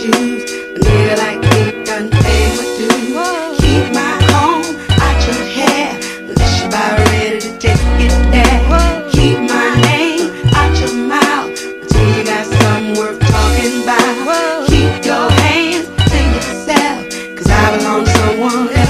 shoes. A nigga like me done paid my dues. Keep my home out your hair unless you about ready to take it there. Keep my name out your mouth until you got something worth talking about. Keep your hands to yourself, cause I belong to someone else.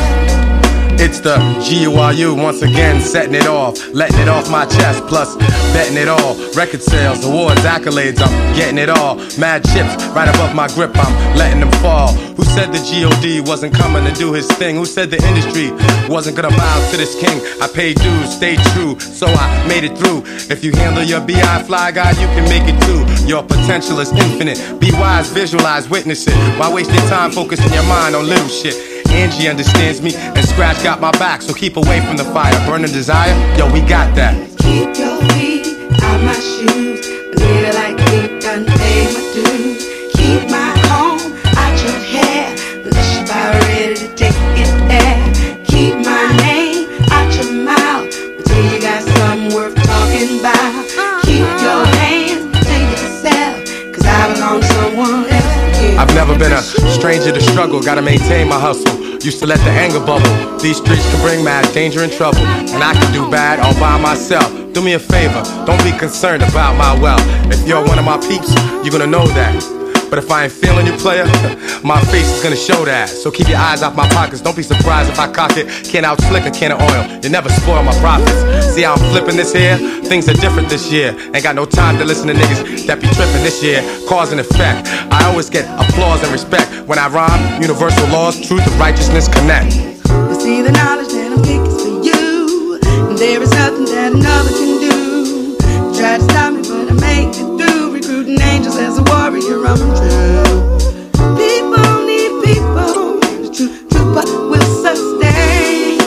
It's the GURU once again, setting it off, letting it off my chest, plus betting it all. Record sales, awards, accolades, I'm getting it all. Mad chips right above my grip, I'm letting them fall. Who said the G.O.D. wasn't coming to do his thing? Who said the industry wasn't gonna bow to this king? I paid dues, stayed true, so I made it through. If you handle your B.I. fly guy, you can make it too. Your potential is infinite. Be wise, visualize, witness it. Why waste your time focusing your mind on little shit? Angie understands me, and Scratch got my back, so keep away from the fire. Burning desire, yo, we got that. Keep your feet out my shoes. A nigga like me done paid my dues. Keep my home out your hair unless you about ready to take it there. Keep my name out your mouth until you got something worth talking about. Keep your hands to yourself, cause I belong to someone else. I've never been a stranger to struggle, gotta maintain my hustle. Used to let the anger bubble. These streets can bring mad danger and trouble, and I can do bad all by myself. Do me a favor, don't be concerned about my wealth. If you're one of my peeps, you're gonna know that. But if I ain't feeling you, player, my face is gonna show that. So keep your eyes off my pockets, don't be surprised if I cock it. Can't out slick a can of oil, you never spoil my profits. See how I'm flipping this here? Things are different this year. Ain't got no time to listen to niggas that be tripping this year. Cause and effect, I always get applause and respect. When I rhyme, universal laws, truth and righteousness connect. You see the knowledge that I'm kicking for you, and there is nothing that another can do. You try to stop me, but I make it through. Recruiting angels as a warrior, I'm true. People need people, and the true power will sustain.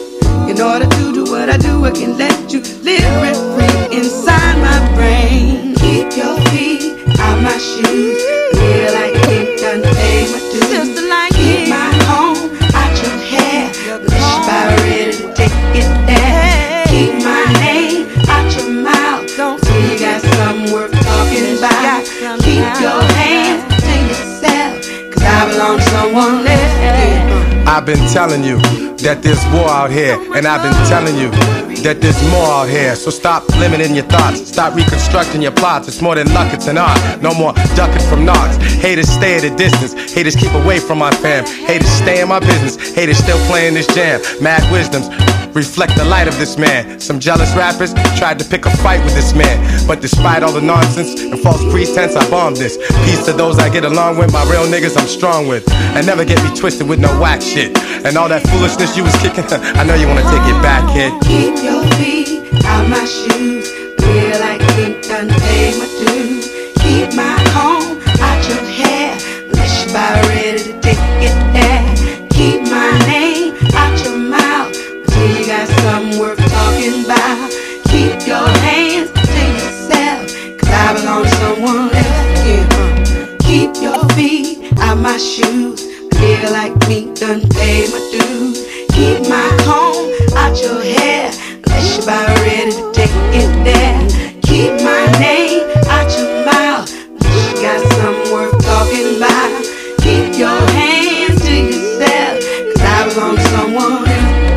In order to do what I do, I can let you live rent free inside my brain. Keep your feet out my shoes. Feel like you done paid my dues. Just like keep my home out your hair unless you about ready to take it there. Keep my name out your mouth till you got something worth talking about. Keep your hands to yourself, cause I belong to someone else. I've been telling you that there's war out here, and I've been telling you that there's more out here. So stop limiting your thoughts, stop reconstructing your plots. It's more than luck, it's an art. No more ducking from knocks. Haters stay at a distance, haters keep away from my fam. Haters stay in my business, haters still playing this jam. Mad wisdoms reflect the light of this man. Some jealous rappers tried to pick a fight with this man, but despite all the nonsense and false pretense, I bombed this. Peace to those I get along with, my real niggas I'm strong with. And never get me twisted with no whack shit. And all that foolishness you was kicking, I know you wanna take it back, kid. Keep your feet out my shoes. Feel like you done paid my dues. Keep my home out your hair unless you about ready to take it there. Keep my name out your mouth until you got something worth talking about. Keep your hands to yourself, cause I belong to someone else. Yeah. Keep your feet out my shoes. Feel like me done paid my dues. Keep my home out your hair unless you about ready to take it there. Keep my name out your mouth unless you got something worth talking about. Keep your hands to yourself, cause I belong to someone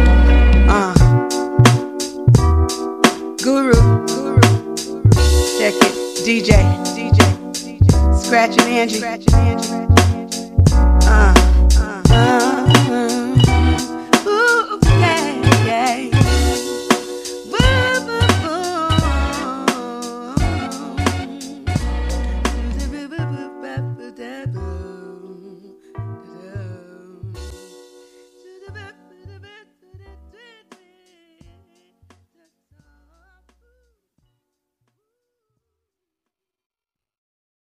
else. Guru, check it. DJ, Scratch and Angie.